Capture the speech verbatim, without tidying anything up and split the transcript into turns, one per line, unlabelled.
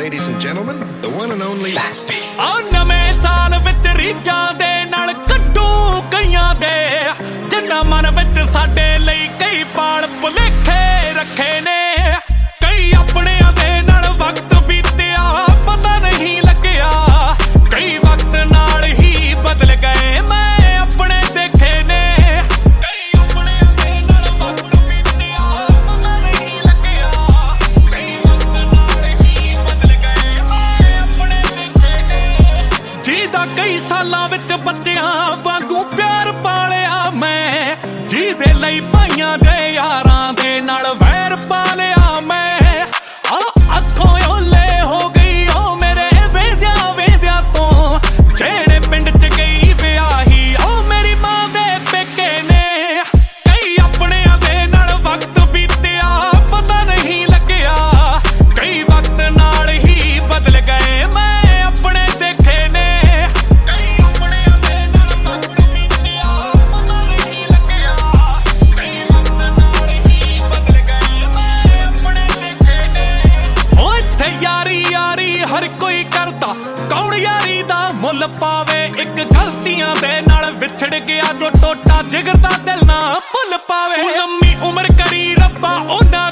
ladies and gentlemen, the one and only
ਨਵੇਂ ਸਾਲ ਵਿੱਚ ਰੀਝਾਂ ਦੇ ਨਾਲ ਕੱਢੂ ਕਈਆਂ ਦੇ ਜਿੰਨਾ ਮਨ ਵਿੱਚ ਸਾਡੇ ਲਈ ਕਈ ਪਾਲ ਭੁਲੇਖੇ ਰੱਖੇ ਨੇ ਕਈ ਆਪਣਿਆਂ ਦੇ ਨਾਲ ਵਕਤ ਬੀਤਿਆ ਪਤਾ ਨਹੀਂ ਲੱਗਿਆ ਕਈ ਵਕਤ ਨਾਲ ਹੀ ਬਦਲ ਗਏ ਮੈਂ ਆਪਣੇ ਦੇਖੇ ਨੇ ਕਈ ਆਪਣਿਆਂ ਦੇ ਨਾਲ ਵਕਤ ਬੀਤਿਆ ਪਤਾ ਨਹੀਂ ਲੱਗਿਆ ਕਈ ਵਕਤ ਨਾਲ ਹੀ ਬਦਲ ਗਏ ਮੈਂ ਆਪਣੇ ਦੇਖੇ ਨੇ ਜਿਹਦਾ ਕਈ ਸਾਲਾਂ ਵਿੱਚ ਬੱਚਿਆਂ ਵਾਂਗੂ ਪਿਆਰ ਪਾਲਿਆ ਮੈਂ ਜਿਹਦੇ ਲਈ ਭਾਈਆਂ ਦੇ ਯਾਰਾਂ ਦੇ ਨਾਲ ਵੈਰ ਪਾਲਿਆ ਮੈਂ ਅੱਖੋਂ ਓਲੇ ਹੋ ਗਈ ਉਹ ਮੇਰੇ ਵੇਦਿਆਂ ਵੇਦਿਆਂ ਤੋਂ ਜਿਹੜੇ ਪਿੰਡ ਚ ਗਈ ਵਿਆਹੀ ਉਹ ਮੇਰੀ ਮਾਂ ਦੇ ਪੇਕੇ ਨੇ ਕਈ ਆਪਣਿਆਂ ਦੇ ਨਾਲ ਵਕਤ ਬੀਤਿਆ ਪਤਾ ਨਹੀਂ ਲੱਗਿਆ ਕਈ ਵਕਤ ਨਾਲ ਹੀ ਬਦਲ ਗਏ ਮੈਂ ਆਪਣੇ ਦੇਖੇ ਨੇ ਕਈ ਆਪਣਿਆਂ ਦੇ ਨਾਲ ਵਕਤ ਬੀਤਿਆ ਪਤਾ ਨਹੀਂ ਲੱਗਿਆ ਕਈ ਵਕਤ ਨਾਲ ਹੀ ਬਦਲ ਗਏ ਮੈਂ ਆਪਣੇ ਦੇਖੇ ਨੇ ਓ ਇੱਥੇ ਯਾਰੀ ਯਾਰੀ ਹਰ ਕੋਈ ਕਰਦਾ ਕੌਣ ਯਾਰੀ ਦਾ ਮੁੱਲ ਪਾਵੇ ਇੱਕ ਗਲਤੀਆਂ ਦੇ ਨਾਲ ਵਿਛੜ ਗਿਆ ਜੋ ਟੋਟਾ ਜਿਗਰ ਦਾ ਦਿਲ ਨਾ ਭੁੱਲ ਪਾਵੇ ਲੰਮੀ ਉਮਰ ਕਰੀ ਰੱਬਾ ਉਹਨਾਂ